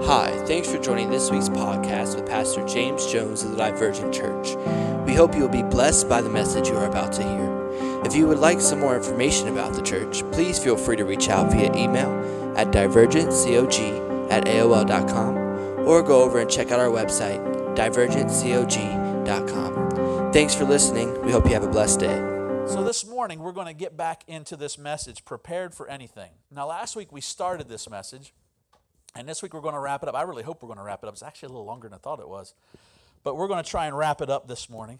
Hi, thanks for joining this week's podcast with Pastor James Jones of the Divergent Church. We hope you will be blessed by the message you are about to hear. If you would like some more information about the church, please feel free to reach out via email at divergentcog@aol.com or go over and check out our website, divergentcog.com. Thanks for listening. We hope you have a blessed day. So this morning, we're going to get back into this message, Prepared for Anything. Now, last week we started this message, and this week we're going to wrap it up. I really hope we're going to wrap it up. It's actually a little longer than I thought it was. But we're going to try and wrap it up this morning.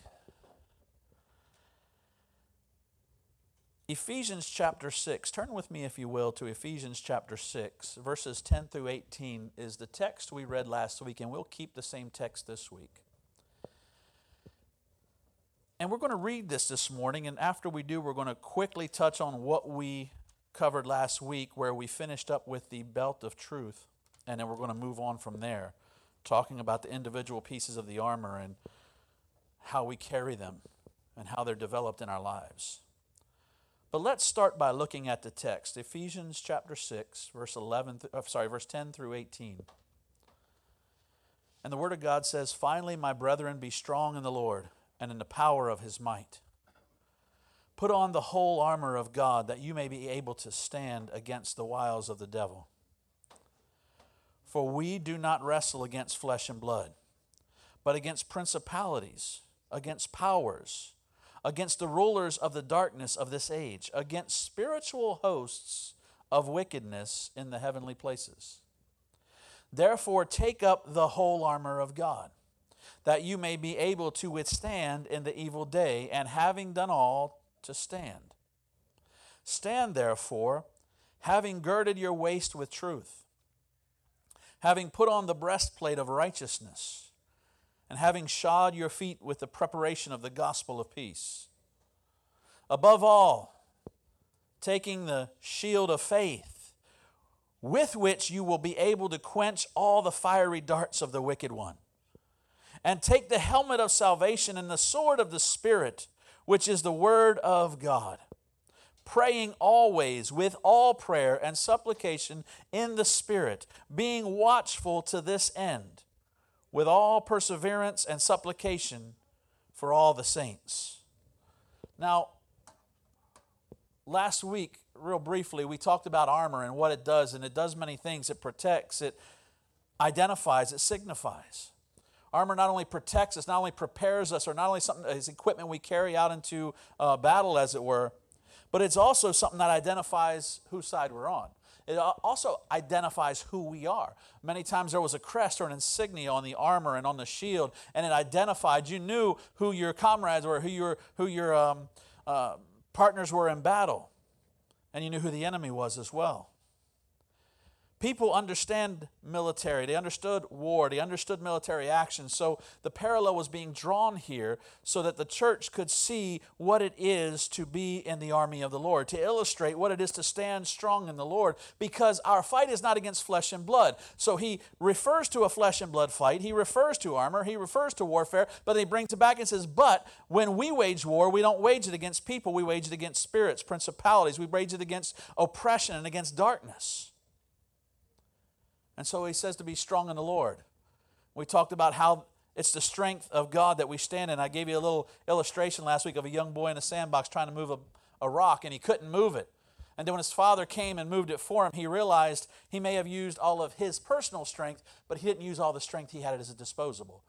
Ephesians chapter 6. Turn with me, if you will, to Ephesians chapter 6. Verses 10 through 18 is the text we read last week, and we'll keep the same text this week. And we're going to read this morning, and after we do, we're going to quickly touch on what we covered last week, where we finished up with the belt of truth. And then we're going to move on from there, talking about the individual pieces of the armor and how we carry them and how they're developed in our lives. But let's start by looking at the text, Ephesians chapter 6, verse 10 through 18. And the Word of God says, "Finally, my brethren, be strong in the Lord and in the power of His might. Put on the whole armor of God, that you may be able to stand against the wiles of the devil. For we do not wrestle against flesh and blood, but against principalities, against powers, against the rulers of the darkness of this age, against spiritual hosts of wickedness in the heavenly places. Therefore take up the whole armor of God, that you may be able to withstand in the evil day, and having done all, to stand. Stand therefore, having girded your waist with truth, having put on the breastplate of righteousness, and having shod your feet with the preparation of the gospel of peace. Above all, taking the shield of faith, with which you will be able to quench all the fiery darts of the wicked one. And take the helmet of salvation and the sword of the Spirit, which is the word of God, praying always with all prayer and supplication in the Spirit, being watchful to this end, with all perseverance and supplication for all the saints." Now, last week, real briefly, we talked about armor and what it does, and it does many things. It protects, it identifies, it signifies. Armor not only protects us, not only prepares us, or not only something as equipment we carry out into battle, as it were, but it's also something that identifies whose side we're on. It also identifies who we are. Many times there was a crest or an insignia on the armor and on the shield, and it identified, you knew who your comrades were, who your partners were in battle, and you knew who the enemy was as well. People understand military. They understood war. They understood military action. So the parallel was being drawn here so that the church could see what it is to be in the army of the Lord, to illustrate what it is to stand strong in the Lord, because our fight is not against flesh and blood. So he refers to a flesh and blood fight. He refers to armor. He refers to warfare, but he brings it back and says, but when we wage war, we don't wage it against people. We wage it against spirits, principalities. We wage it against oppression and against darkness. And so he says to be strong in the Lord. We talked about how it's the strength of God that we stand in. I gave you a little illustration last week of a young boy in a sandbox trying to move a rock, and he couldn't move it. And then when his father came and moved it for him, he realized he may have used all of his personal strength, but he didn't use all the strength he had at his disposal.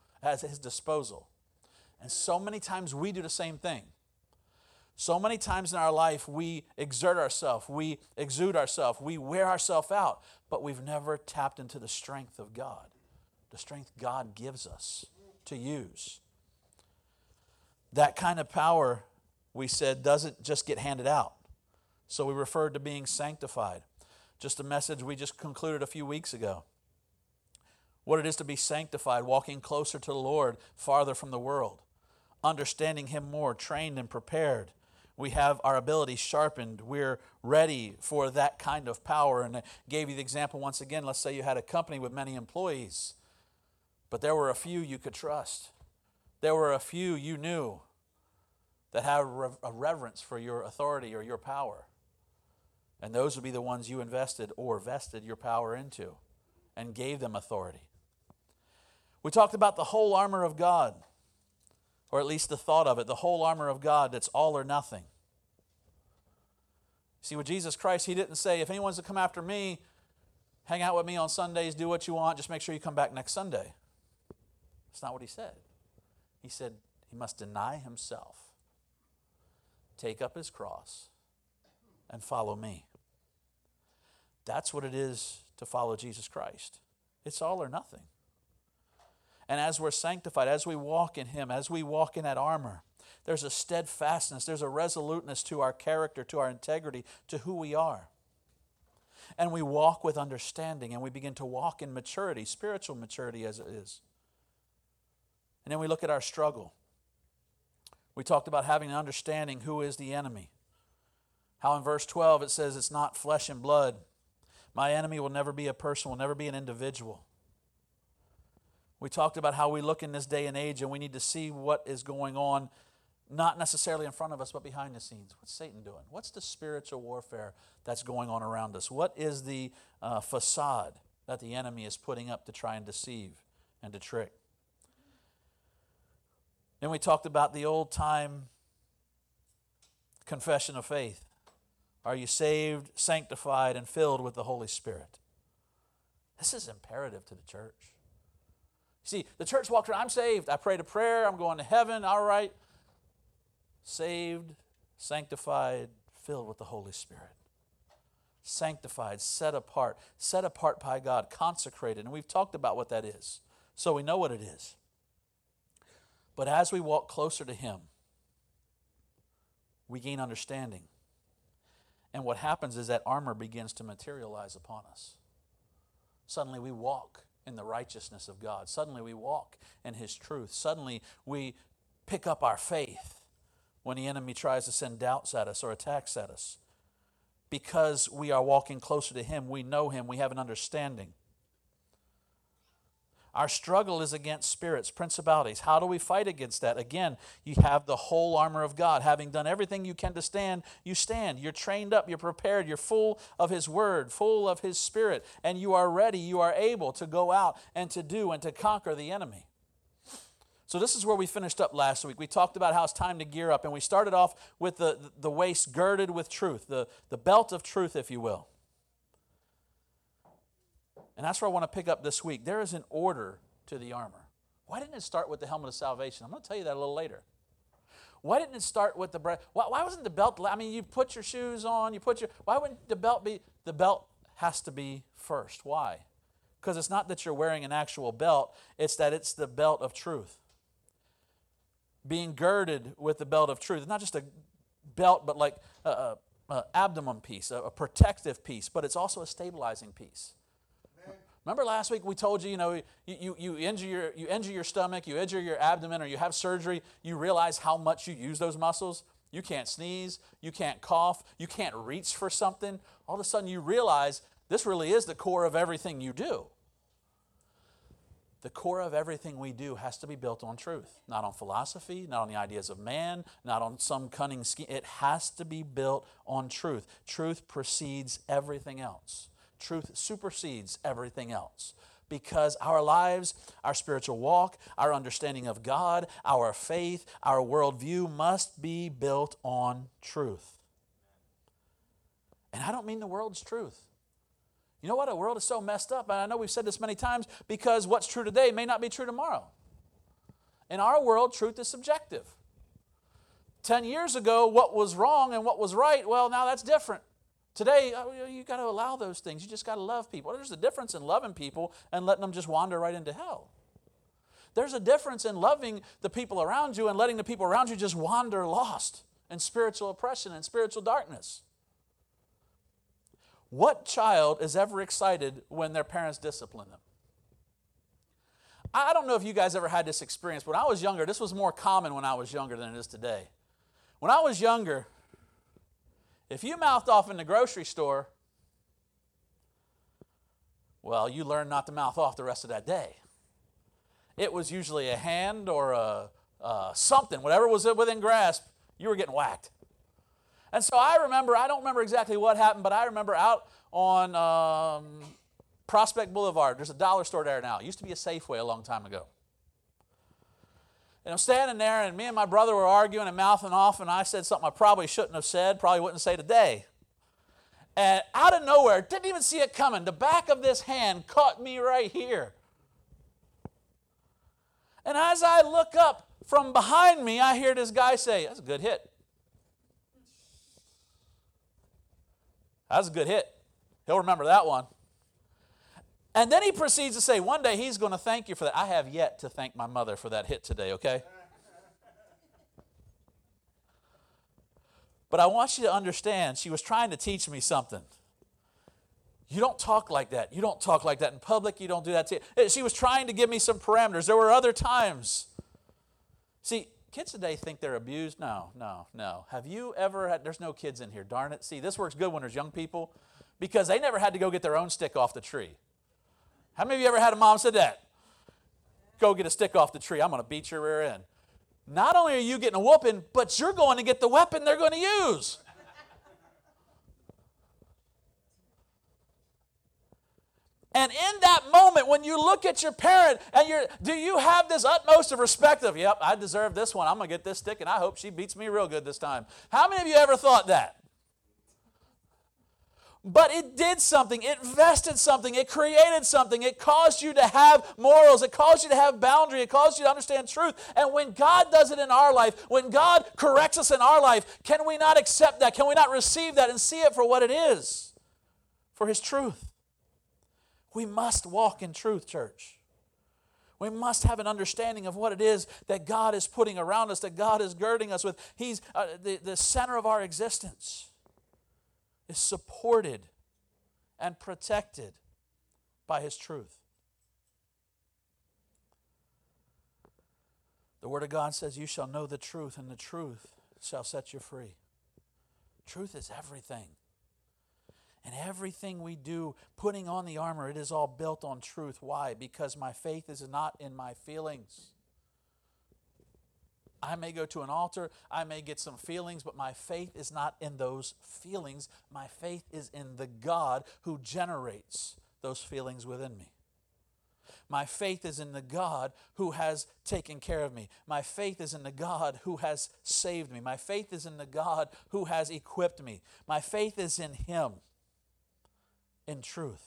And so many times we do the same thing. So many times in our life, we exert ourselves, we exude ourselves, we wear ourselves out, but we've never tapped into the strength of God, the strength God gives us to use. That kind of power, we said, doesn't just get handed out. So we referred to being sanctified. Just a message we just concluded a few weeks ago. What it is to be sanctified, walking closer to the Lord, farther from the world, understanding Him more, trained and prepared. We have our abilities sharpened. We're ready for that kind of power. And I gave you the example once again. Let's say you had a company with many employees, but there were a few you could trust. There were a few you knew that had a reverence for your authority or your power. And those would be the ones you invested or vested your power into. and gave them authority. We talked about the whole armor of God, or at least the thought of it, the whole armor of God that's all or nothing. See, with Jesus Christ, He didn't say, if anyone's to come after me, hang out with me on Sundays, do what you want, just make sure you come back next Sunday. That's not what He said. He said he must deny himself, take up his cross, and follow me. That's what it is to follow Jesus Christ. It's all or nothing. And as we're sanctified, as we walk in Him, as we walk in that armor, there's a steadfastness, there's a resoluteness to our character, to our integrity, to who we are. And we walk with understanding, and we begin to walk in maturity, spiritual maturity as it is. And then we look at our struggle. We talked about having an understanding who is the enemy. How in verse 12 it says it's not flesh and blood. My enemy will never be a person, will never be an individual. We talked about how we look in this day and age and we need to see what is going on, not necessarily in front of us, but behind the scenes. What's Satan doing? What's the spiritual warfare that's going on around us? What is the facade that the enemy is putting up to try and deceive and to trick? Then we talked about the old-time confession of faith. Are you saved, sanctified, and filled with the Holy Spirit? This is imperative to the church. See, the church walks around, I'm saved, I prayed a prayer, I'm going to heaven, all right. Saved, sanctified, filled with the Holy Spirit. Sanctified, set apart by God, consecrated. And we've talked about what that is, so we know what it is. But as we walk closer to Him, we gain understanding. And what happens is that armor begins to materialize upon us. Suddenly we walk in the righteousness of God. Suddenly we walk in His truth. Suddenly we pick up our faith when the enemy tries to send doubts at us or attacks at us. Because we are walking closer to Him, we know Him, we have an understanding. Our struggle is against spirits, principalities. How do we fight against that? Again, you have the whole armor of God. Having done everything you can to stand, you stand. You're trained up, you're prepared, you're full of His Word, full of His Spirit, and you are ready, you are able to go out and to do and to conquer the enemy. So this is where we finished up last week. We talked about how it's time to gear up, and we started off with the waist girded with truth, the belt of truth, if you will. And that's where I want to pick up this week. There is an order to the armor. Why didn't it start with the helmet of salvation? I'm going to tell you that a little later. Why didn't it start with the breast? Why wasn't the belt? I mean, you put your shoes on, why wouldn't the belt be? The belt has to be first. Why? Because it's not that you're wearing an actual belt, it's that it's the belt of truth. Being girded with the belt of truth. It's not just a belt, but like an abdomen piece, a protective piece, but it's also a stabilizing piece. Remember last week we told you, you injure your stomach, you injure your abdomen, or you have surgery, you realize how much you use those muscles. You can't sneeze, you can't cough, you can't reach for something. All of a sudden you realize this really is the core of everything you do. The core of everything we do has to be built on truth, not on philosophy, not on the ideas of man, not on some cunning scheme. It has to be built on truth. Truth precedes everything else. Truth supersedes everything else because our lives, our spiritual walk, our understanding of God, our faith, our worldview must be built on truth. And I don't mean the world's truth. You know what? The world is so messed up, and I know we've said this many times, because what's true today may not be true tomorrow. In our world, truth is subjective. 10 years ago, what was wrong and what was right, well, now that's different. Today, you got to allow those things. You just got to love people. There's a difference in loving people and letting them just wander right into hell. There's a difference in loving the people around you and letting the people around you just wander lost in spiritual oppression and spiritual darkness. What child is ever excited when their parents discipline them? I don't know if you guys ever had this experience. When I was younger, this was more common when I was younger than it is today. When I was younger, if you mouthed off in the grocery store, well, you learned not to mouth off the rest of that day. It was usually a hand or something, whatever was within grasp, you were getting whacked. And so I don't remember exactly what happened, but I remember out on Prospect Boulevard. There's a dollar store there now. It used to be a Safeway a long time ago. And I'm standing there, and me and my brother were arguing and mouthing off, and I said something I probably shouldn't have said, probably wouldn't say today. And out of nowhere, didn't even see it coming, the back of this hand caught me right here. And as I look up from behind me, I hear this guy say, "That's a good hit." That's a good hit. He'll remember that one. And then he proceeds to say, one day he's going to thank you for that. I have yet to thank my mother for that hit today, okay? But I want you to understand, she was trying to teach me something. You don't talk like that. You don't talk like that in public. You don't do that. She was trying to give me some parameters. There were other times. See, kids today think they're abused. No. Have you ever had, there's no kids in here, darn it. See, this works good when there's young people because they never had to go get their own stick off the tree. How many of you ever had a mom said that? Go get a stick off the tree. I'm going to beat your rear end. Not only are you getting a whooping, but you're going to get the weapon they're going to use. And in that moment, when you look at your parent, and do you have this utmost of respect of, yep, I deserve this one. I'm going to get this stick, and I hope she beats me real good this time. How many of you ever thought that? But it did something. It vested something. It created something. It caused you to have morals. It caused you to have boundary. It caused you to understand truth. And when God does it in our life, when God corrects us in our life, can we not accept that? Can we not receive that and see it for what it is? For His truth. We must walk in truth, church. We must have an understanding of what it is that God is putting around us, that God is girding us with. He's the center of our existence is supported and protected by His truth. The Word of God says, "You shall know the truth, and the truth shall set you free." Truth is everything. And everything we do, putting on the armor, it is all built on truth. Why? Because my faith is not in my feelings. I may go to an altar, I may get some feelings, but my faith is not in those feelings. My faith is in the God who generates those feelings within me. My faith is in the God who has taken care of me. My faith is in the God who has saved me. My faith is in the God who has equipped me. My faith is in Him, in truth.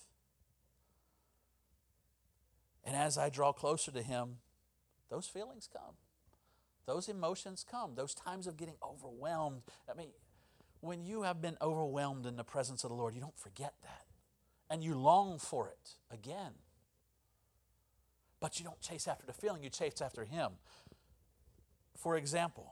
And as I draw closer to Him, those feelings come. Those emotions come. Those times of getting overwhelmed. I mean, when you have been overwhelmed in the presence of the Lord, you don't forget that. And you long for it again. But you don't chase after the feeling, you chase after Him. For example,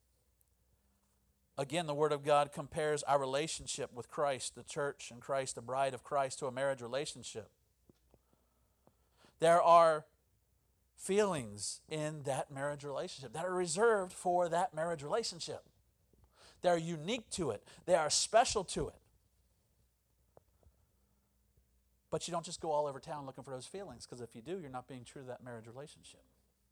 again, the Word of God compares our relationship with Christ, the church, and Christ, the bride of Christ, to a marriage relationship. There are feelings in that marriage relationship that are reserved for that marriage relationship. They're unique to it. They are special to it. But you don't just go all over town looking for those feelings, because if you do, you're not being true to that marriage relationship.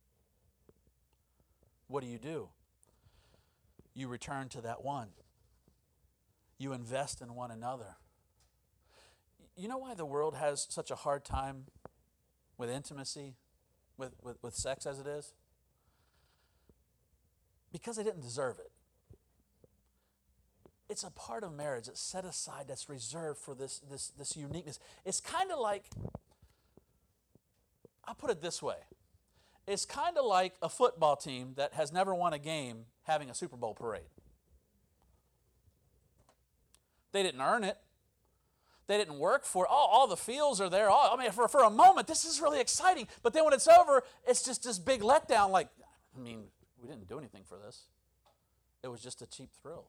What do? You return to that one. You invest in one another. You know why the world has such a hard time with intimacy, with sex as it is? Because they didn't deserve it. It's a part of marriage that's set aside, that's reserved for this uniqueness. It's kind of like, I'll put it this way. It's kind of like a football team that has never won a game having a Super Bowl parade. They didn't earn it. They didn't work for it. All the fields are there. For a moment, this is really exciting. But then when it's over, it's just this big letdown. Like, we didn't do anything for this. It was just a cheap thrill.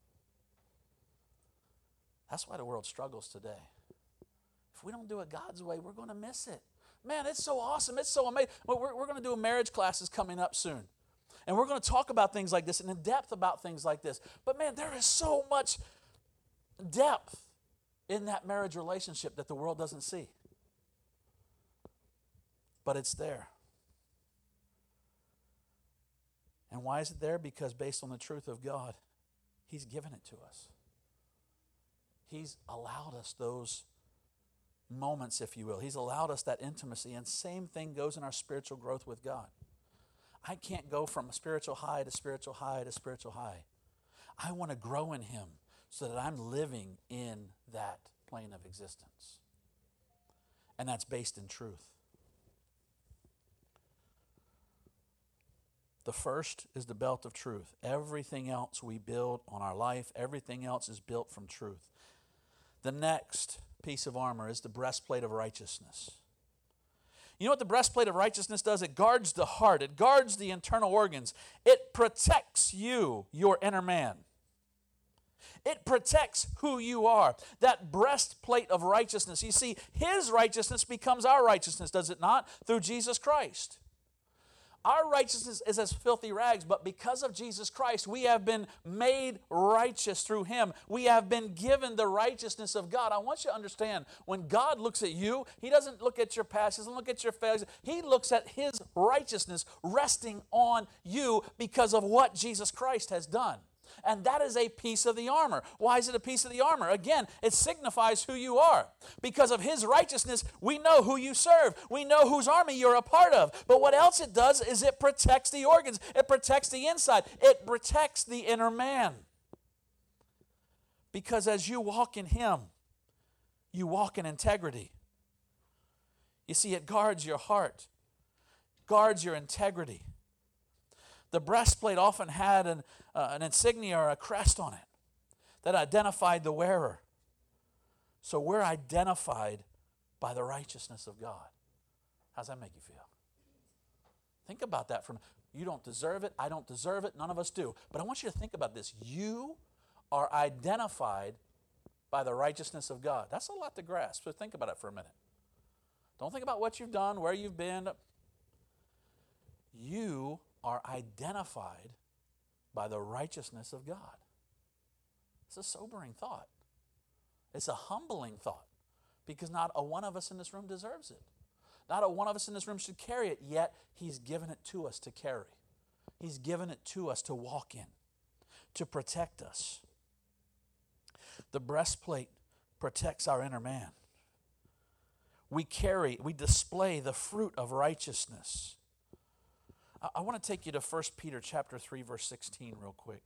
That's why the world struggles today. If we don't do it God's way, we're going to miss it. Man, it's so awesome. It's so amazing. We're going to do marriage classes coming up soon. And we're going to talk about things like this and in depth about things like this. But man, there is so much depth in that marriage relationship that the world doesn't see. But it's there. And why is it there? Because based on the truth of God, He's given it to us. He's allowed us those moments, if you will. He's allowed us that intimacy, and same thing goes in our spiritual growth with God. I can't go from a spiritual high to spiritual high to spiritual high. I want to grow in Him so that I'm living in that plane of existence. And that's based in truth. The first is the belt of truth. Everything else we build on our life, everything else is built from truth. The next piece of armor is the breastplate of righteousness. You know what the breastplate of righteousness does? It guards the heart. It guards the internal organs. It protects you, your inner man. It protects who you are. That breastplate of righteousness. You see, His righteousness becomes our righteousness, does it not? Through Jesus Christ. Our righteousness is as filthy rags, but because of Jesus Christ, we have been made righteous through Him. We have been given the righteousness of God. I want you to understand, when God looks at you, He doesn't look at your past, He doesn't look at your failures. He looks at His righteousness resting on you because of what Jesus Christ has done. And that is a piece of the armor. Why is it a piece of the armor? Again, it signifies who you are. Because of His righteousness, we know who you serve. We know whose army you're a part of. But what else it does is it protects the organs. It protects the inside. It protects the inner man. Because as you walk in Him, you walk in integrity. You see, it guards your heart, guards your integrity. The breastplate often had an insignia or a crest on it that identified the wearer. So we're identified by the righteousness of God. How's that make you feel? Think about that. You don't deserve it. I don't deserve it. None of us do. But I want you to think about this. You are identified by the righteousness of God. That's a lot to grasp. So think about it for a minute. Don't think about what you've done, where you've been. You are identified by the righteousness of God. It's a sobering thought. It's a humbling thought, because not a one of us in this room deserves it. Not a one of us in this room should carry it, yet He's given it to us to carry. He's given it to us to walk in, to protect us. The breastplate protects our inner man. We display the fruit of righteousness. I want to take you to 1 Peter chapter 3, verse 16 real quick.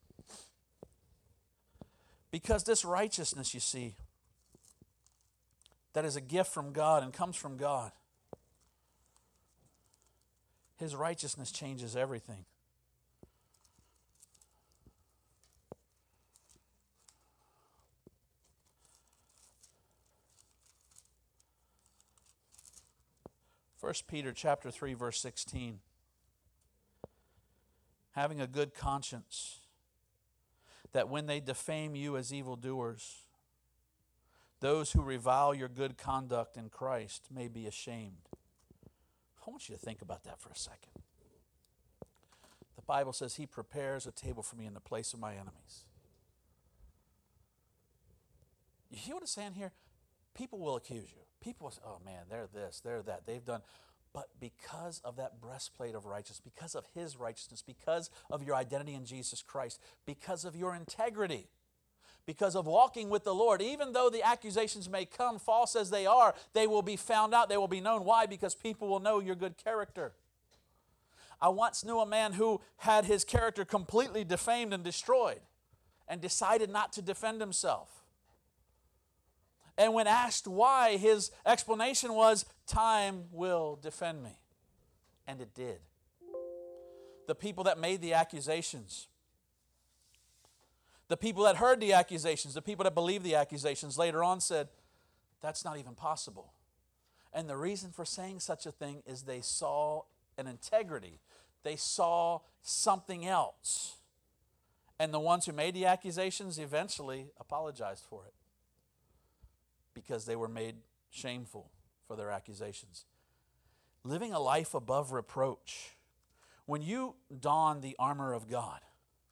Because this righteousness, you see, that is a gift from God and comes from God, His righteousness changes everything. First Peter chapter 3, verse 16. Having a good conscience, that when they defame you as evildoers, those who revile your good conduct in Christ may be ashamed. I want you to think about that for a second. The Bible says He prepares a table for me in the place of my enemies. You hear what it's saying here? People will accuse you. People will say, oh man, they're this, they're that, they've done. But because of that breastplate of righteousness, because of His righteousness, because of your identity in Jesus Christ, because of your integrity, because of walking with the Lord, even though the accusations may come false as they are, they will be found out, they will be known. Why? Because people will know your good character. I once knew a man who had his character completely defamed and destroyed and decided not to defend himself. And when asked why, his explanation was, time will defend me. And it did. The people that made the accusations, the people that heard the accusations, the people that believed the accusations later on said, that's not even possible. And the reason for saying such a thing is they saw an integrity. They saw something else. And the ones who made the accusations eventually apologized for it, because they were made shameful for their accusations. Living a life above reproach. When you don the armor of God,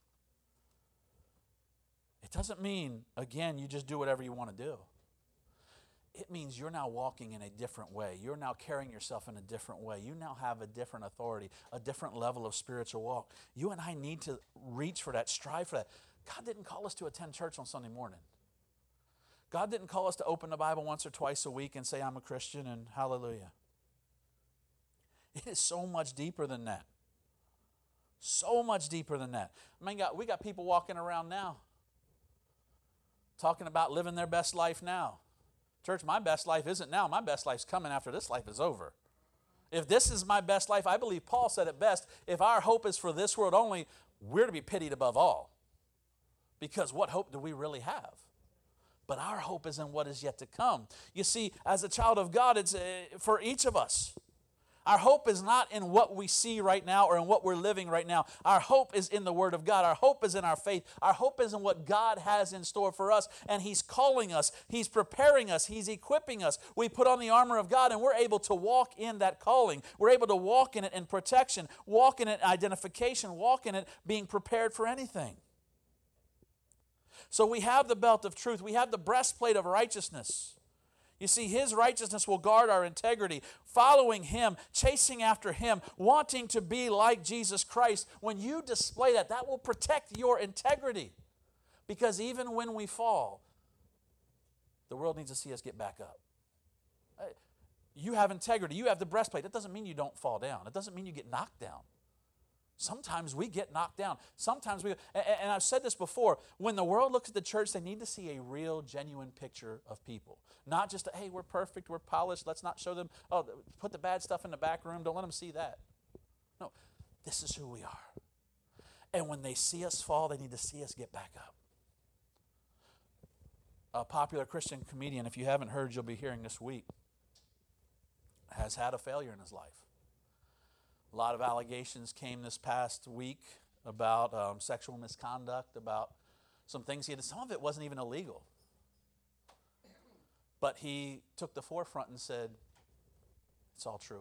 it doesn't mean, again, you just do whatever you want to do. It means you're now walking in a different way. You're now carrying yourself in a different way. You now have a different authority, a different level of spiritual walk. You and I need to reach for that, strive for that. God didn't call us to attend church on Sunday morning. God didn't call us to open the Bible once or twice a week and say, I'm a Christian and hallelujah. It is so much deeper than that. So much deeper than that. I mean, we got people walking around now talking about living their best life now. Church, my best life isn't now. My best life's coming after this life is over. If this is my best life, I believe Paul said it best, if our hope is for this world only, we're to be pitied above all. Because what hope do we really have? But our hope is in what is yet to come. You see, as a child of God, it's for each of us. Our hope is not in what we see right now or in what we're living right now. Our hope is in the Word of God. Our hope is in our faith. Our hope is in what God has in store for us. And He's calling us. He's preparing us. He's equipping us. We put on the armor of God and we're able to walk in that calling. We're able to walk in it in protection, walk in it in identification, walk in it being prepared for anything. So we have the belt of truth. We have the breastplate of righteousness. You see, His righteousness will guard our integrity, following Him, chasing after Him, wanting to be like Jesus Christ. When you display that, that will protect your integrity. Because even when we fall, the world needs to see us get back up. You have integrity. You have the breastplate. That doesn't mean you don't fall down. It doesn't mean you get knocked down. Sometimes we get knocked down. Sometimes we, and I've said this before, when the world looks at the church, they need to see a real, genuine picture of people. Not just, hey, we're perfect, we're polished, let's not show them, oh, put the bad stuff in the back room, don't let them see that. No, this is who we are. And when they see us fall, they need to see us get back up. A popular Christian comedian, if you haven't heard, you'll be hearing this week, has had a failure in his life. A lot of allegations came this past week about sexual misconduct, about some things he did. Some of it wasn't even illegal. But he took the forefront and said, it's all true.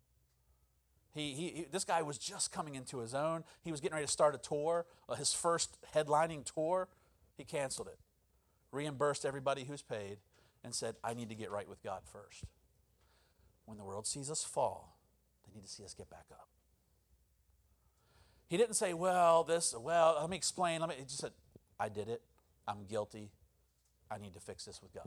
This guy was just coming into his own. He was getting ready to start a tour, his first headlining tour. He canceled it, reimbursed everybody who's paid, and said, I need to get right with God first. When the world sees us fall, they need to see us get back up. He didn't say, let me explain. He just said, I did it. I'm guilty. I need to fix this with God.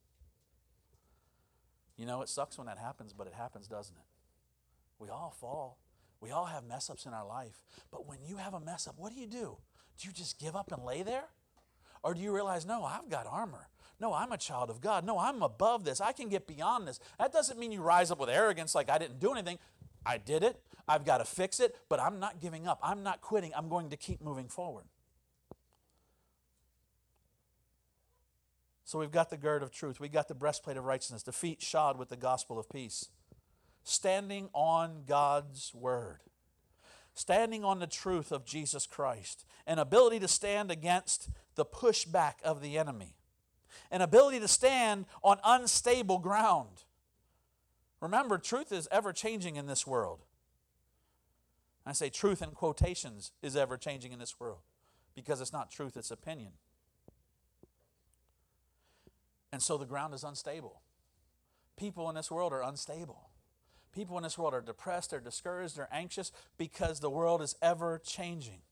You know, it sucks when that happens, but it happens, doesn't it? We all fall. We all have mess-ups in our life. But when you have a mess-up, what do? Do you just give up and lay there? Or do you realize, no, I've got armor. No, I'm a child of God. No, I'm above this. I can get beyond this. That doesn't mean you rise up with arrogance like I didn't do anything. I did it. I've got to fix it, but I'm not giving up. I'm not quitting. I'm going to keep moving forward. So we've got the gird of truth. We've got the breastplate of righteousness, the feet shod with the gospel of peace. Standing on God's word. Standing on the truth of Jesus Christ. An ability to stand against the pushback of the enemy. An ability to stand on unstable ground. Remember, truth is ever changing in this world. I say truth in quotations is ever changing in this world because it's not truth, it's opinion. And so the ground is unstable. People in this world are unstable. People in this world are depressed, they're discouraged, they're anxious because the world is ever changing.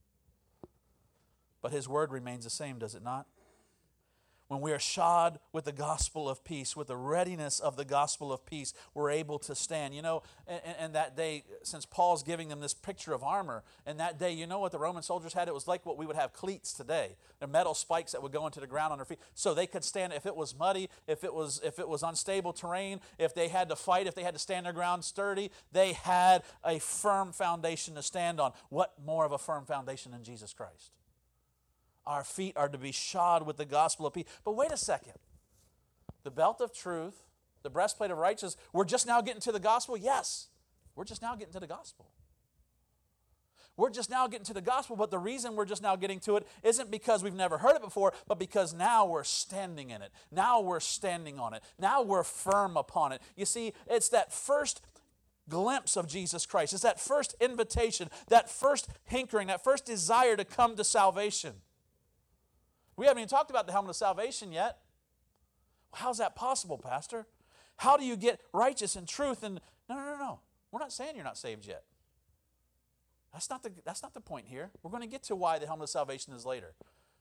But His word remains the same, does it not? When we are shod with the gospel of peace, with the readiness of the gospel of peace, we're able to stand. You know, and that day, since Paul's giving them this picture of armor, and that day, you know what the Roman soldiers had? It was like what we would have cleats today. They're metal spikes that would go into the ground on their feet. So they could stand if it was muddy, if it was unstable terrain, if they had to fight, if they had to stand their ground sturdy, they had a firm foundation to stand on. What more of a firm foundation than Jesus Christ? Our feet are to be shod with the gospel of peace. But wait a second. The belt of truth, the breastplate of righteousness, we're just now getting to the gospel? Yes. We're just now getting to the gospel. We're just now getting to the gospel, but the reason we're just now getting to it isn't because we've never heard it before, but because now we're standing in it. Now we're standing on it. Now we're firm upon it. You see, it's that first glimpse of Jesus Christ. It's that first invitation, that first hankering, that first desire to come to salvation. We haven't even talked about the helmet of salvation yet. How's that possible, Pastor? How do you get righteous and truth? And no. We're not saying you're not saved yet. That's not the point here. We're going to get to why the helmet of salvation is later.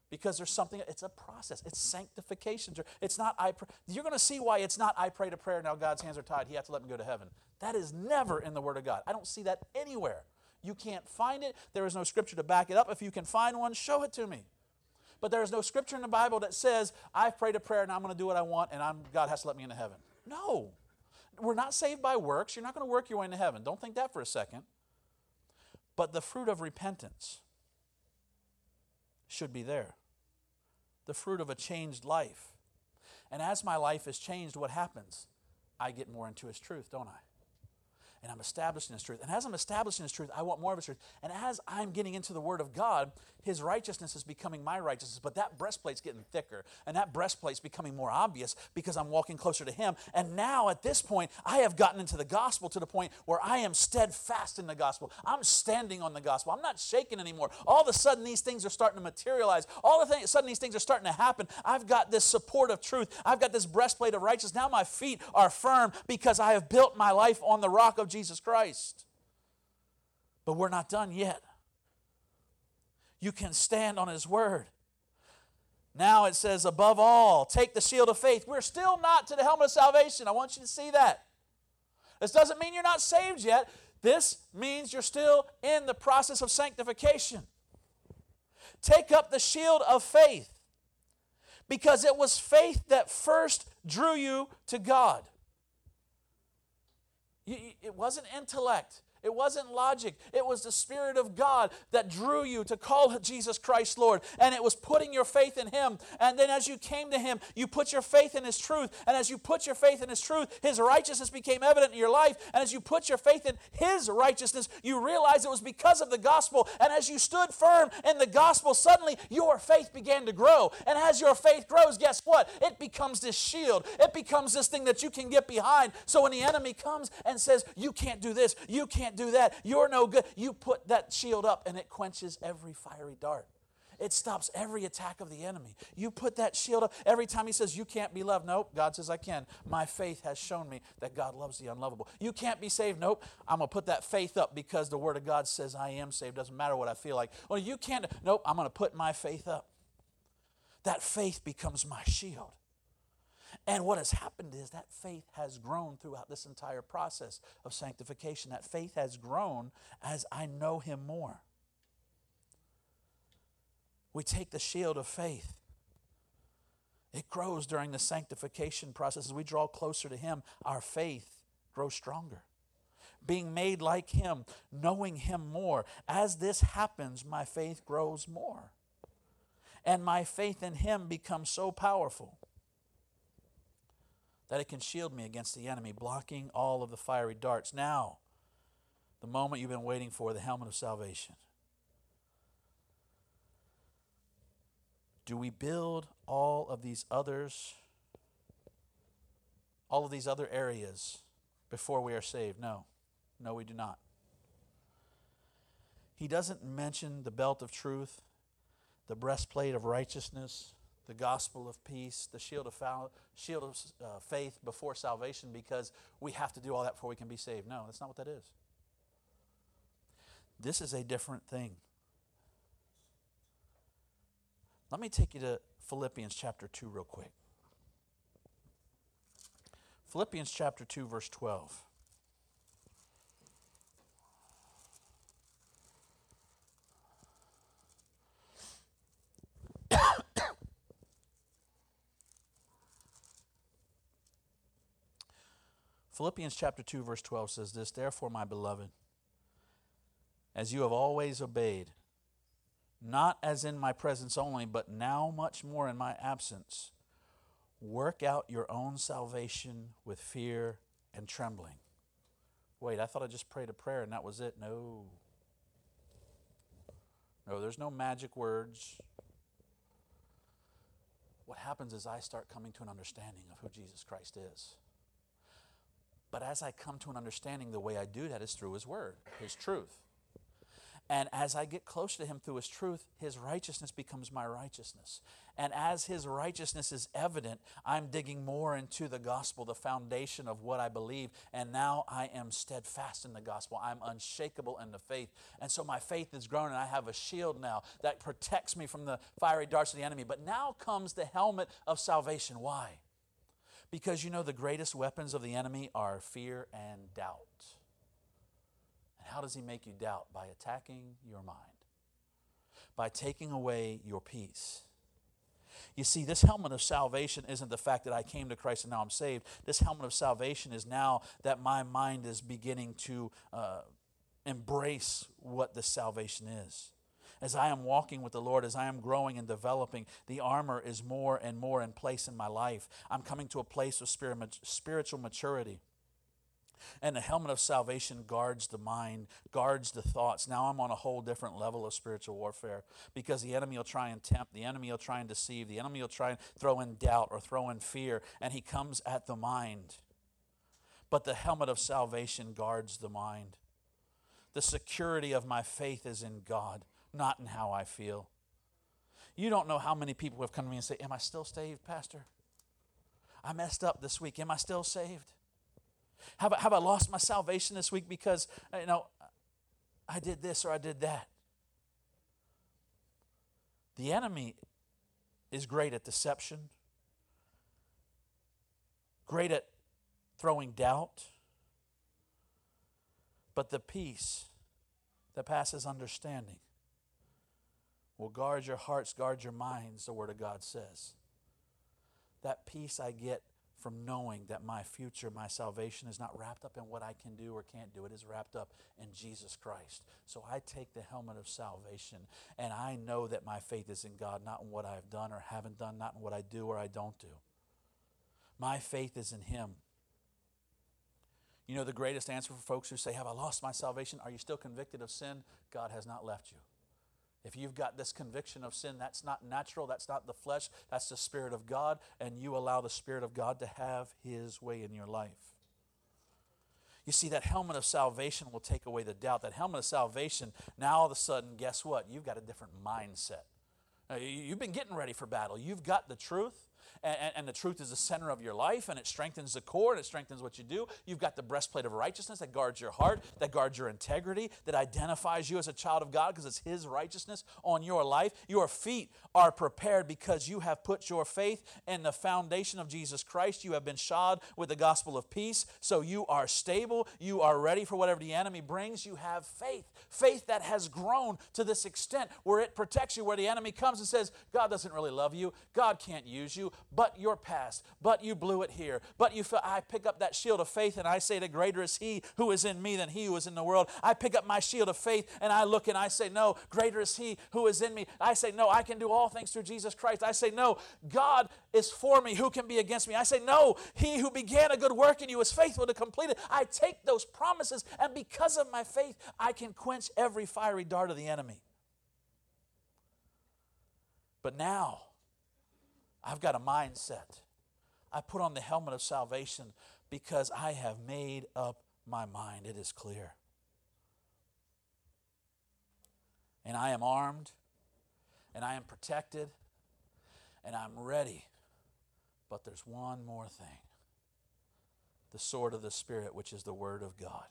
Because there's something, it's a process. It's sanctification. It's not, you're going to see why it's not, I prayed a prayer, now God's hands are tied, he has to let me go to heaven. That is never in the Word of God. I don't see that anywhere. You can't find it. There is no scripture to back it up. If you can find one, show it to me. But there is no scripture in the Bible that says, I've prayed a prayer and I'm going to do what I want and God has to let me into heaven. No. We're not saved by works. You're not going to work your way into heaven. Don't think that for a second. But the fruit of repentance should be there. The fruit of a changed life. And as my life is changed, what happens? I get more into His truth, don't I? And I'm established in His truth. And as I'm established in His truth, I want more of His truth. And as I'm getting into the Word of God, His righteousness is becoming my righteousness. But that breastplate's getting thicker. And that breastplate's becoming more obvious because I'm walking closer to Him. And now at this point, I have gotten into the gospel to the point where I am steadfast in the gospel. I'm standing on the gospel. I'm not shaking anymore. All of a sudden, these things are starting to materialize. All of a sudden, these things are starting to happen. I've got this support of truth. I've got this breastplate of righteousness. Now my feet are firm because I have built my life on the rock of Jesus Christ. But we're not done yet. You can stand on His word. Now it says, above all, take the shield of faith. We're still not to the helmet of salvation. I want you to see that. This doesn't mean you're not saved yet. This means you're still in the process of sanctification. Take up the shield of faith, because it was faith that first drew you to God. It wasn't intellect. It wasn't logic. It was the Spirit of God that drew you to call Jesus Christ Lord. And it was putting your faith in Him. And then as you came to Him, you put your faith in His truth. And as you put your faith in His truth, His righteousness became evident in your life. And as you put your faith in His righteousness, you realized it was because of the gospel. And as you stood firm in the gospel, suddenly your faith began to grow. And as your faith grows, guess what? It becomes this shield. It becomes this thing that you can get behind. So when the enemy comes and says, you can't do this, you can't do that, you're no good, you put that shield up and it quenches every fiery dart. It stops every attack of the enemy. You put that shield up. Every time he says, you can't be loved. Nope, God says I can. My faith has shown me that God loves the unlovable. You can't be saved. Nope, I'm going to put that faith up because the Word of God says I am saved. Doesn't matter what I feel like. Well, you can't. Nope, I'm going to put my faith up. That faith becomes my shield. And what has happened is that faith has grown throughout this entire process of sanctification. That faith has grown as I know Him more. We take the shield of faith. It grows during the sanctification process. As we draw closer to Him, our faith grows stronger. Being made like Him, knowing Him more. As this happens, my faith grows more. And my faith in Him becomes so powerful that it can shield me against the enemy, blocking all of the fiery darts. Now, the moment you've been waiting for, the helmet of salvation. Do we build all of these other areas before we are saved? No. No, we do not. He doesn't mention the belt of truth, the breastplate of righteousness, the gospel of peace, the shield of faith before salvation, because we have to do all that before we can be saved. No, that's not what that is. This is a different thing. Let me take you to Philippians chapter 2 real quick. Philippians chapter 2, verse 12. Philippians chapter 2, verse 12 says this, therefore, my beloved, as you have always obeyed, not as in my presence only, but now much more in my absence, work out your own salvation with fear and trembling. Wait, I thought I just prayed a prayer and that was it. No. No, there's no magic words. What happens is I start coming to an understanding of who Jesus Christ is. But as I come to an understanding, the way I do that is through His Word, His truth. And as I get closer to him through his truth, his righteousness becomes my righteousness. And as his righteousness is evident, I'm digging more into the gospel, the foundation of what I believe. And now I am steadfast in the gospel. I'm unshakable in the faith. And so my faith is grown, and I have a shield now that protects me from the fiery darts of the enemy. But now comes the helmet of salvation. Why? Because you know the greatest weapons of the enemy are fear and doubt. How does he make you doubt? By attacking your mind, by taking away your peace. You see, this helmet of salvation isn't the fact that I came to Christ and now I'm saved. This helmet of salvation is now that my mind is beginning to embrace what this salvation is. As I am walking with the Lord, as I am growing and developing, the armor is more and more in place in my life. I'm coming to a place of spiritual maturity. And the helmet of salvation guards the mind, guards the thoughts. Now I'm on a whole different level of spiritual warfare, because the enemy will try and tempt, the enemy will try and deceive, the enemy will try and throw in doubt or throw in fear, and he comes at the mind. But the helmet of salvation guards the mind. The security of my faith is in God, not in how I feel. You don't know how many people have come to me and say, am I still saved, Pastor? I messed up this week. Am I still saved? Have I lost my salvation this week because, I did this or I did that? The enemy is great at deception, great at throwing doubt, but the peace that passes understanding will guard your hearts, guard your minds, the Word of God says. That peace I get from knowing that my future, my salvation is not wrapped up in what I can do or can't do. It is wrapped up in Jesus Christ. So I take the helmet of salvation, and I know that my faith is in God, not in what I've done or haven't done, not in what I do or I don't do. My faith is in Him. You know the greatest answer for folks who say, have I lost my salvation? Are you still convicted of sin? God has not left you. If you've got this conviction of sin, that's not natural, that's not the flesh, that's the Spirit of God, and you allow the Spirit of God to have His way in your life. You see, that helmet of salvation will take away the doubt. That helmet of salvation, now all of a sudden, guess what? You've got a different mindset. You've been getting ready for battle. You've got the truth. And the truth is the center of your life, and it strengthens the core, and it strengthens what you do. You've got the breastplate of righteousness that guards your heart, that guards your integrity, that identifies you as a child of God because it's His righteousness on your life. Your feet are prepared because you have put your faith in the foundation of Jesus Christ. You have been shod with the gospel of peace, so you are stable. You are ready for whatever the enemy brings. You have faith, faith that has grown to this extent where it protects you, where the enemy comes and says, God doesn't really love you. God can't use you. But your past, but you blew it here, but you feel, I pick up that shield of faith and I say, the greater is He who is in me than he who is in the world. I pick up my shield of faith and I look and I say, no, greater is He who is in me. I say, no, I can do all things through Jesus Christ. I say, no, God is for me. Who can be against me? I say, no, He who began a good work in you is faithful to complete it. I take those promises, and because of my faith, I can quench every fiery dart of the enemy. But now, I've got a mindset. I put on the helmet of salvation because I have made up my mind. It is clear. And I am armed, and I am protected, and I'm ready. But there's one more thing. The sword of the Spirit, which is the Word of God.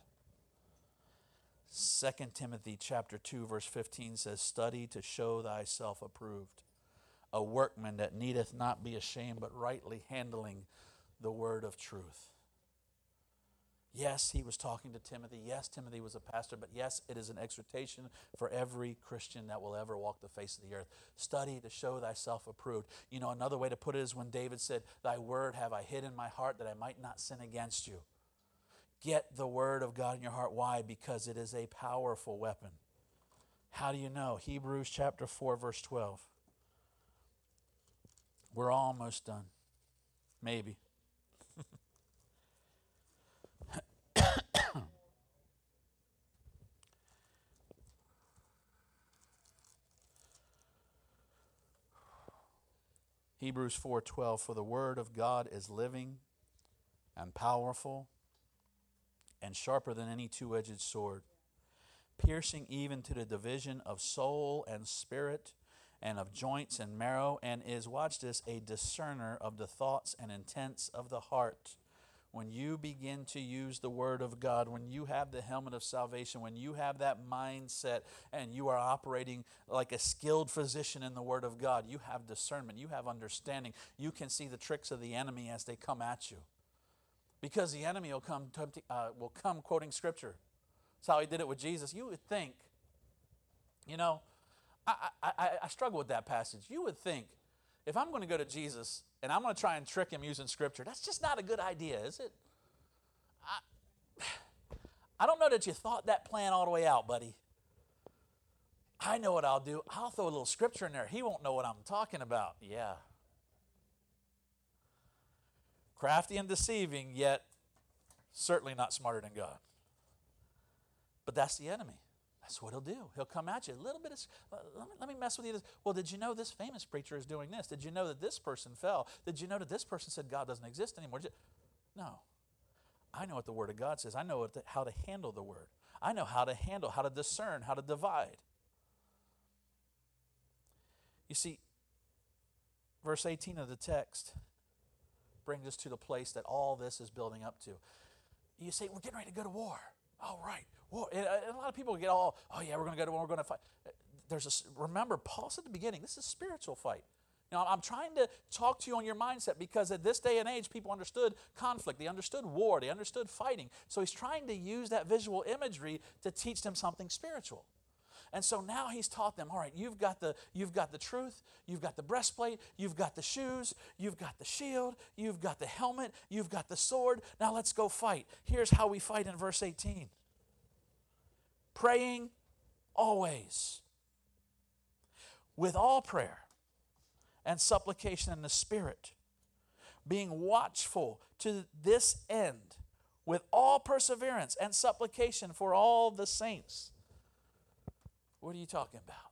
2 Timothy chapter 2, verse 15 says, study to show thyself approved, a workman that needeth not be ashamed, but rightly handling the word of truth. Yes, he was talking to Timothy. Yes, Timothy was a pastor. But yes, it is an exhortation for every Christian that will ever walk the face of the earth. Study to show thyself approved. You know, another way to put it is when David said, thy word have I hid in my heart that I might not sin against you. Get the word of God in your heart. Why? Because it is a powerful weapon. How do you know? Hebrews chapter 4, verse 12. We're almost done. Maybe. Hebrews 4:12, for the word of God is living and powerful and sharper than any two-edged sword, piercing even to the division of soul and spirit and of joints and marrow, and is, watch this, a discerner of the thoughts and intents of the heart. When you begin to use the Word of God, when you have the helmet of salvation, when you have that mindset and you are operating like a skilled physician in the Word of God, you have discernment, you have understanding. You can see the tricks of the enemy as they come at you. Because the enemy will come quoting Scripture. That's how he did it with Jesus. You would think, I struggle with that passage. You would think, if I'm going to go to Jesus and I'm going to try and trick him using Scripture, that's just not a good idea, is it? I don't know that you thought that plan all the way out, buddy. I know what I'll do. I'll throw a little Scripture in there. He won't know what I'm talking about. Yeah. Crafty and deceiving, yet certainly not smarter than God. But that's the enemy. That's what he'll do. He'll come at you. A little bit of, let me mess with you. Well, did you know this famous preacher is doing this? Did you know that this person fell? Did you know that this person said God doesn't exist anymore? No. I know what the Word of God says. I know how to handle the Word. I know how to handle, how to discern, how to divide. You see, verse 18 of the text brings us to the place that all this is building up to. You say, we're getting ready to go to war. Oh, right. War. And a lot of people get all, oh yeah, we're going to go to war, we're going to fight. Remember, Paul said at the beginning, this is a spiritual fight. Now, I'm trying to talk to you on your mindset because at this day and age, people understood conflict. They understood war. They understood fighting. So he's trying to use that visual imagery to teach them something spiritual. And so now he's taught them, all right, you've got the truth, you've got the breastplate, you've got the shoes, you've got the shield, you've got the helmet, you've got the sword. Now let's go fight. Here's how we fight in verse 18. Praying always with all prayer and supplication in the Spirit, being watchful to this end with all perseverance and supplication for all the saints. What are you talking about?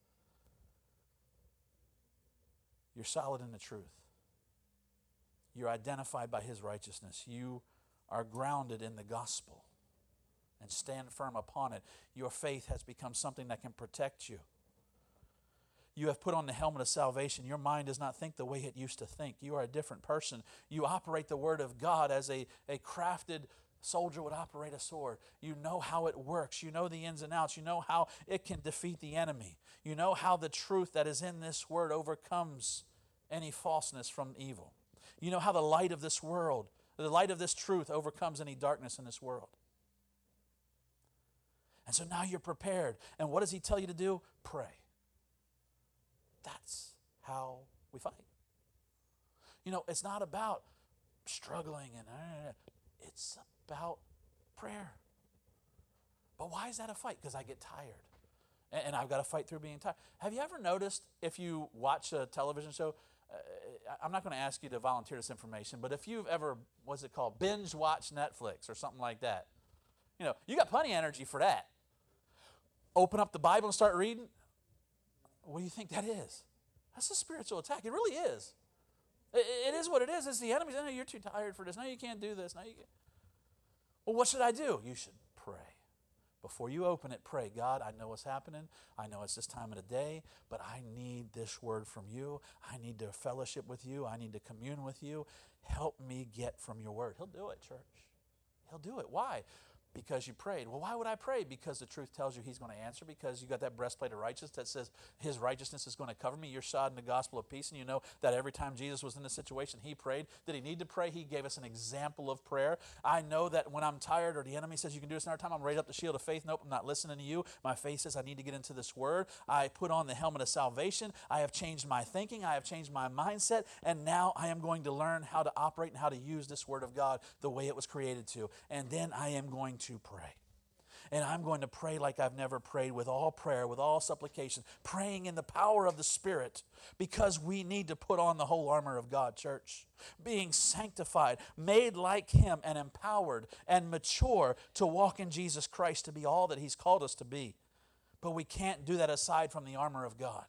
You're solid in the truth. You're identified by His righteousness. You are grounded in the gospel and stand firm upon it. Your faith has become something that can protect you. You have put on the helmet of salvation. Your mind does not think the way it used to think. You are a different person. You operate the Word of God as a crafted soldier would operate a sword. You know how it works. You know the ins and outs. You know how it can defeat the enemy. You know how the truth that is in this Word overcomes any falseness from evil. You know how the light of this world, the light of this truth overcomes any darkness in this world. And so now you're prepared. And what does he tell you to do? Pray. That's how we fight. It's not about struggling and it's about prayer. But why is that a fight? Because I get tired. And I've got to fight through being tired. Have you ever noticed, if you watch a television show, I'm not going to ask you to volunteer this information, but if you've ever, what's it called, binge watch Netflix or something like that, you got plenty of energy for that. Open up the Bible and start reading. What do you think that is? That's a spiritual attack. It really is. It is what it is. It's the enemy. No, you're too tired for this. No, you can't do this. No, you can't. Well, what should I do? You should pray. Before you open it, pray. God, I know what's happening. I know it's this time of the day, but I need this word from you. I need to fellowship with you. I need to commune with you. Help me get from your word. He'll do it, church. He'll do it. Why? Because you prayed. Well, why would I pray? Because the truth tells you He's going to answer. Because you got that breastplate of righteousness that says His righteousness is going to cover me. You're shod in the gospel of peace. And you know that every time Jesus was in a situation, He prayed. Did He need to pray? He gave us an example of prayer. I know that when I'm tired or the enemy says you can do this another time, I'm raised up the shield of faith. Nope, I'm not listening to you. My faith says I need to get into this word. I put on the helmet of salvation. I have changed my thinking. I have changed my mindset. And now I am going to learn how to operate and how to use this word of God the way it was created to. And then I am going to pray. And I'm going to pray like I've never prayed, with all prayer, with all supplication, praying in the power of the Spirit, because we need to put on the whole armor of God, church. Being sanctified, made like Him, and empowered and mature to walk in Jesus Christ, to be all that He's called us to be. But we can't do that aside from the armor of God.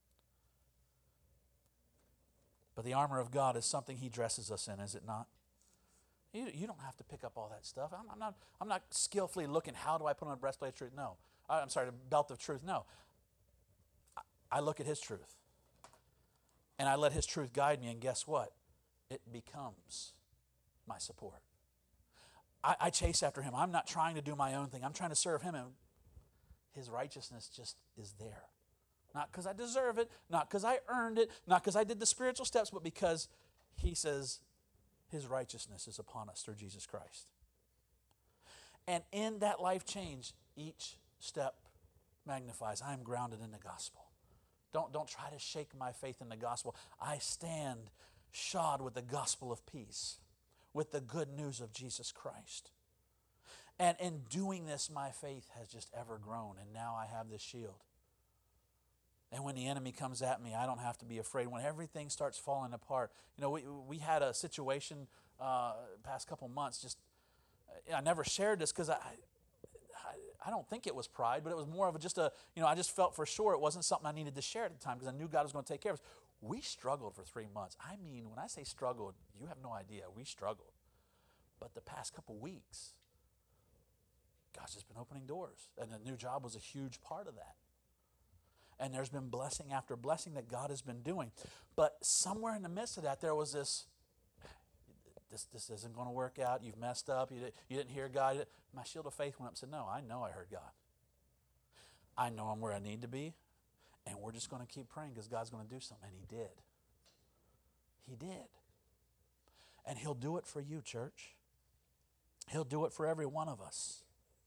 But the armor of God is something He dresses us in, is it not? You don't have to pick up all that stuff. I'm not skillfully looking, how do I put on a breastplate of truth? No. the belt of truth. No. I look at his truth. And I let his truth guide me, and guess what? It becomes my support. I chase after him. I'm not trying to do my own thing. I'm trying to serve him, and his righteousness just is there. Not because I deserve it, not because I earned it, not because I did the spiritual steps, but because he says his righteousness is upon us through Jesus Christ. And in that life change, each step magnifies. I am grounded in the gospel. Don't try to shake my faith in the gospel. I stand shod with the gospel of peace, with the good news of Jesus Christ. And in doing this, my faith has just ever grown, and now I have this shield. And when the enemy comes at me, I don't have to be afraid. When everything starts falling apart, we had a situation past couple months. Just I never shared this because I don't think it was pride, but it was more of I just felt for sure it wasn't something I needed to share at the time because I knew God was going to take care of us. We struggled for 3 months. I mean, when I say struggled, you have no idea. We struggled. But the past couple weeks, God's just been opening doors. And the new job was a huge part of that. And there's been blessing after blessing that God has been doing. But somewhere in the midst of that, there was this isn't going to work out. You've messed up. You didn't hear God. My shield of faith went up and said, no, I know I heard God. I know I'm where I need to be. And we're just going to keep praying because God's going to do something. And he did. He did. And he'll do it for you, church. He'll do it for every one of us.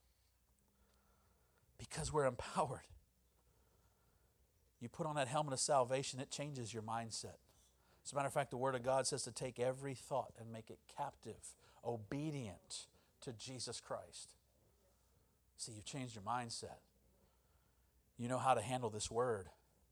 Because we're empowered. You put on that helmet of salvation, it changes your mindset. As a matter of fact, the Word of God says to take every thought and make it captive, obedient to Jesus Christ. See, you've changed your mindset. You know how to handle this Word.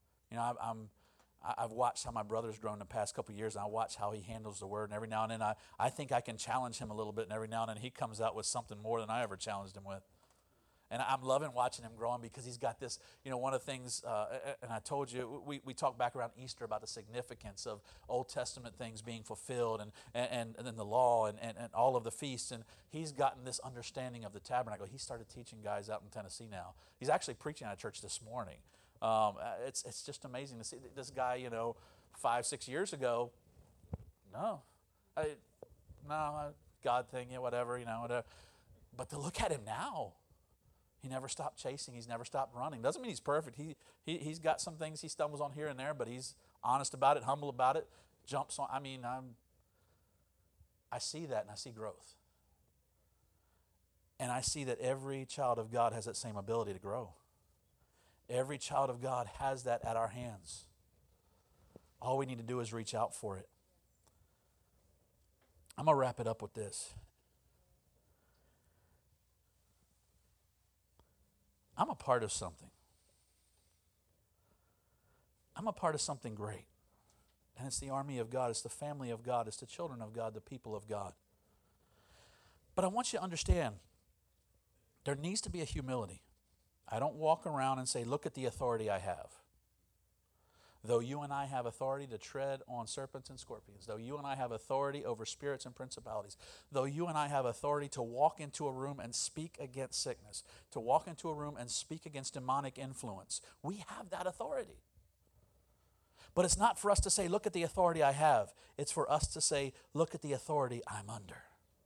I've watched how my brother's grown the past couple of years, and I watch how he handles the Word. And every now and then, I think I can challenge him a little bit, and every now and then he comes out with something more than I ever challenged him with. And I'm loving watching him growing because he's got this, one of the things, and I told you, we talked back around Easter about the significance of Old Testament things being fulfilled and then the law and all of the feasts. And he's gotten this understanding of the tabernacle. He started teaching guys out in Tennessee now. He's actually preaching at a church this morning. It's just amazing to see this guy, 5-6 years ago, God thing, whatever, whatever. But to look at him now, he never stopped chasing. He's never stopped running. Doesn't mean he's perfect. He's got some things he stumbles on here and there, but he's honest about it, humble about it, jumps on. I see that, and I see growth. And I see that every child of God has that same ability to grow. Every child of God has that at our hands. All we need to do is reach out for it. I'm going to wrap it up with this. I'm a part of something. I'm a part of something great. And it's the army of God. It's the family of God. It's the children of God, the people of God. But I want you to understand, there needs to be a humility. I don't walk around and say, look at the authority I have. Though you and I have authority to tread on serpents and scorpions, though you and I have authority over spirits and principalities, though you and I have authority to walk into a room and speak against sickness, to walk into a room and speak against demonic influence, we have that authority. But it's not for us to say, look at the authority I have. It's for us to say, look at the authority I'm under.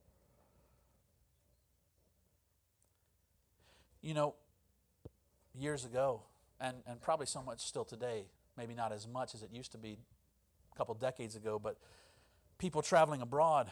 Years ago, and probably so much still today, maybe not as much as it used to be a couple decades ago, but people traveling abroad,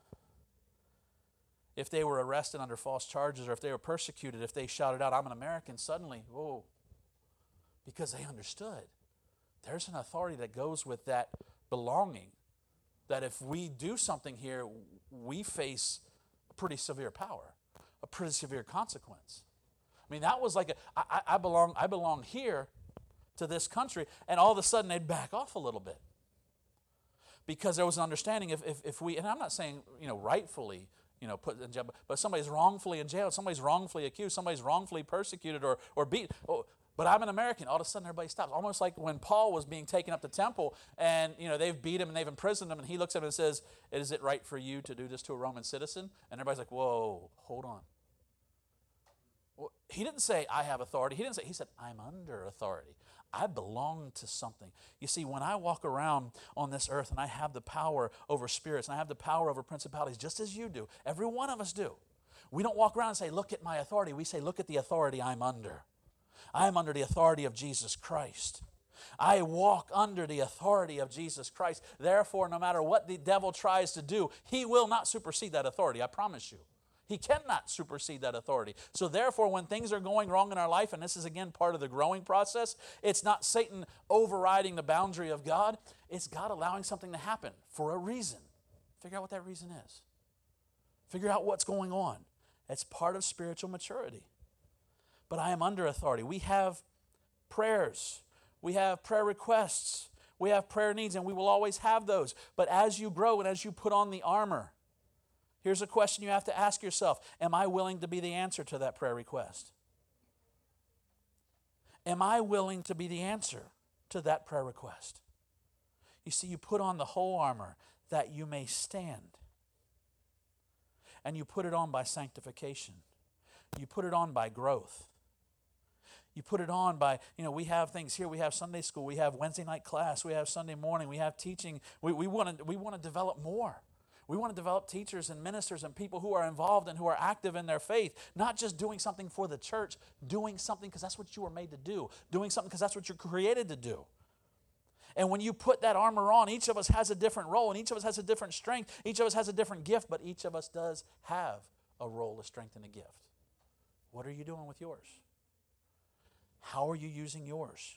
if they were arrested under false charges or if they were persecuted, if they shouted out, I'm an American, suddenly, whoa, because they understood. There's an authority that goes with that belonging, that if we do something here, we face a pretty severe power, a pretty severe consequence. That was like, I belong here to this country, and all of a sudden they'd back off a little bit. Because there was an understanding if we, and I'm not saying, rightfully, put in jail, but somebody's wrongfully in jail, somebody's wrongfully accused, somebody's wrongfully persecuted or beat. Oh, but I'm an American. All of a sudden everybody stops. Almost like when Paul was being taken up to the temple and, they've beat him and they've imprisoned him, and he looks at him and says, is it right for you to do this to a Roman citizen? And everybody's like, whoa, hold on. Well, He didn't say, I have authority. He said, I'm under authority. I belong to something. You see, when I walk around on this earth and I have the power over spirits and I have the power over principalities, just as you do, every one of us do. We don't walk around and say, look at my authority. We say, look at the authority I'm under. I am under the authority of Jesus Christ. I walk under the authority of Jesus Christ. Therefore, no matter what the devil tries to do, he will not supersede that authority, I promise you. He cannot supersede that authority. So therefore, when things are going wrong in our life, and this is again part of the growing process, it's not Satan overriding the boundary of God. It's God allowing something to happen for a reason. Figure out what that reason is. Figure out what's going on. It's part of spiritual maturity. But I am under authority. We have prayers. We have prayer requests. We have prayer needs, and we will always have those. But as you grow and as you put on the armor, here's a question you have to ask yourself. Am I willing to be the answer to that prayer request? Am I willing to be the answer to that prayer request? You see, you put on the whole armor that you may stand. And you put it on by sanctification. You put it on by growth. You put it on by, we have things here. We have Sunday school. We have Wednesday night class. We have Sunday morning. We have teaching. We want to develop more. We want to develop teachers and ministers and people who are involved and who are active in their faith, not just doing something for the church, doing something because that's what you were made to do, doing something because that's what you're created to do. And when you put that armor on, each of us has a different role, and each of us has a different strength. Each of us has a different gift, but each of us does have a role, a strength, and a gift. What are you doing with yours? How are you using yours?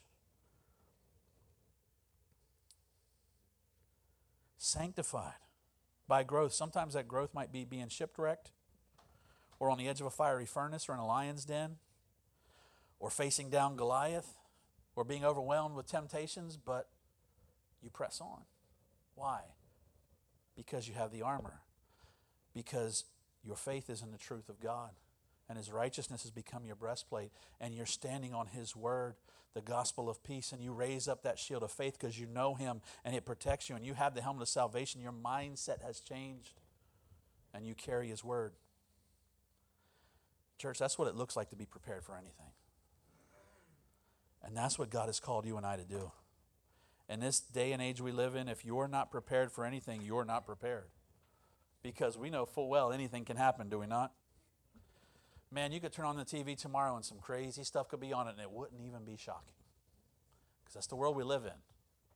Sanctified by growth. Sometimes that growth might be being shipwrecked, or on the edge of a fiery furnace, or in a lion's den, or facing down Goliath, or being overwhelmed with temptations, but you press on. Why? Because you have the armor. Because your faith is in the truth of God. And His righteousness has become your breastplate. And you're standing on His word, the gospel of peace. And you raise up that shield of faith because you know Him and it protects you. And you have the helmet of salvation. Your mindset has changed. And you carry His word. Church, that's what it looks like to be prepared for anything. And that's what God has called you and I to do. In this day and age we live in, if you're not prepared for anything, you're not prepared. Because we know full well anything can happen, do we not? Man, you could turn on the TV tomorrow and some crazy stuff could be on it and it wouldn't even be shocking. Because that's the world we live in.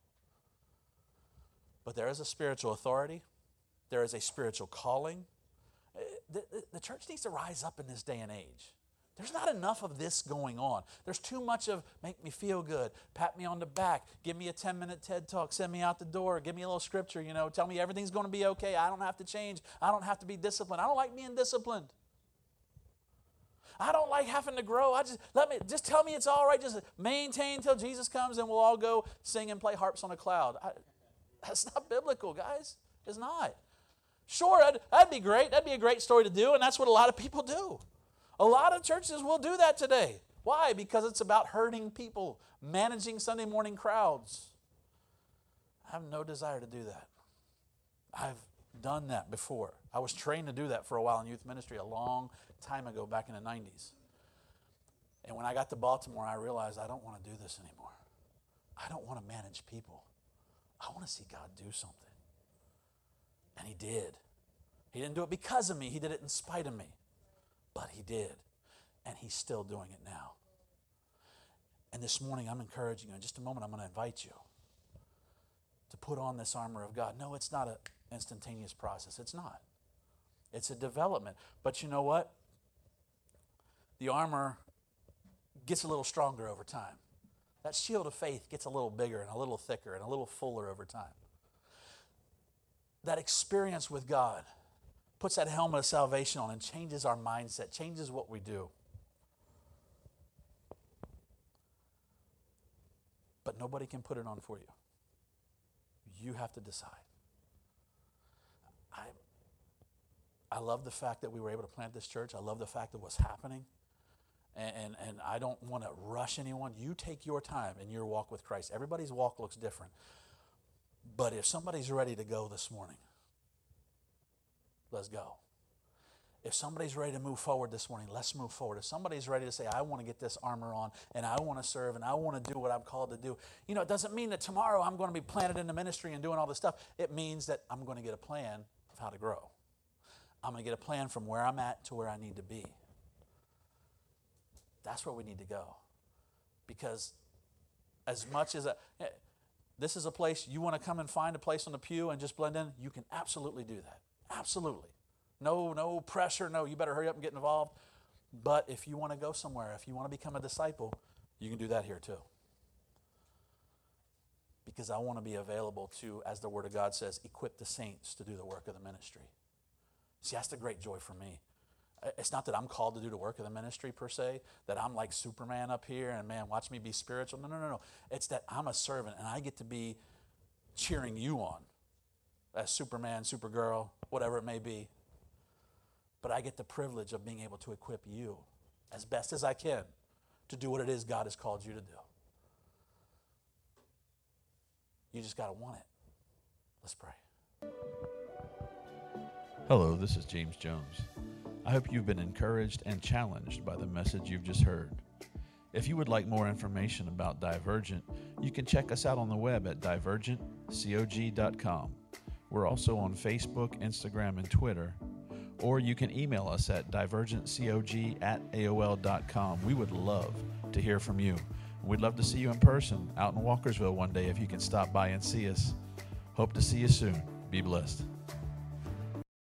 But there is a spiritual authority. There is a spiritual calling. The church needs to rise up in this day and age. There's not enough of this going on. There's too much of make me feel good, pat me on the back, give me a 10-minute TED Talk, send me out the door, give me a little scripture, tell me everything's going to be okay. I don't have to change. I don't have to be disciplined. I don't like being disciplined. I don't like having to grow. Just tell me it's all right. Just maintain until Jesus comes and we'll all go sing and play harps on a cloud. That's not biblical, guys. It's not. Sure, that'd be great. That'd be a great story to do, and that's what a lot of people do. A lot of churches will do that today. Why? Because it's about hurting people, managing Sunday morning crowds. I have no desire to do that. I've done that before. I was trained to do that for a while in youth ministry a long time ago, back in the 90s. And when I got to Baltimore, I realized I don't want to do this anymore. I don't want to manage people. I want to see God do something. And He did. He didn't do it because of me. He did it in spite of me. But He did. And He's still doing it now. And this morning I'm encouraging you. In just a moment I'm going to invite you to put on this armor of God. No, it's not an instantaneous process. It's not. It's a development. But you know what? The armor gets a little stronger over time. That shield of faith gets a little bigger and a little thicker and a little fuller over time. That experience with God puts that helmet of salvation on and changes our mindset, changes what we do. But nobody can put it on for you. You have to decide. I love the fact that we were able to plant this church. I love the fact of what's happening. And I don't want to rush anyone. You take your time in your walk with Christ. Everybody's walk looks different. But if somebody's ready to go this morning, let's go. If somebody's ready to move forward this morning, let's move forward. If somebody's ready to say, I want to get this armor on, and I want to serve, and I want to do what I'm called to do, it doesn't mean that tomorrow I'm going to be planted in the ministry and doing all this stuff. It means that I'm going to get a plan of how to grow. I'm going to get a plan from where I'm at to where I need to be. That's where we need to go. Because as much as this is a place you want to come and find a place on the pew and just blend in, you can absolutely do that. Absolutely. No pressure. No, you better hurry up and get involved. But if you want to go somewhere, if you want to become a disciple, you can do that here too. Because I want to be available to, as the Word of God says, equip the saints to do the work of the ministry. See, that's the great joy for me. It's not that I'm called to do the work of the ministry per se, that I'm like Superman up here and man, watch me be spiritual. No. It's that I'm a servant and I get to be cheering you on as Superman, Supergirl, whatever it may be. But I get the privilege of being able to equip you as best as I can to do what it is God has called you to do. You just got to want it. Let's pray. Hello, this is James Jones. I hope you've been encouraged and challenged by the message you've just heard. If you would like more information about Divergent, you can check us out on the web at divergentcog.com. We're also on Facebook, Instagram, and Twitter. Or you can email us at divergentcog@aol.com. We would love to hear from you. We'd love to see you in person out in Walkersville one day if you can stop by and see us. Hope to see you soon. Be blessed.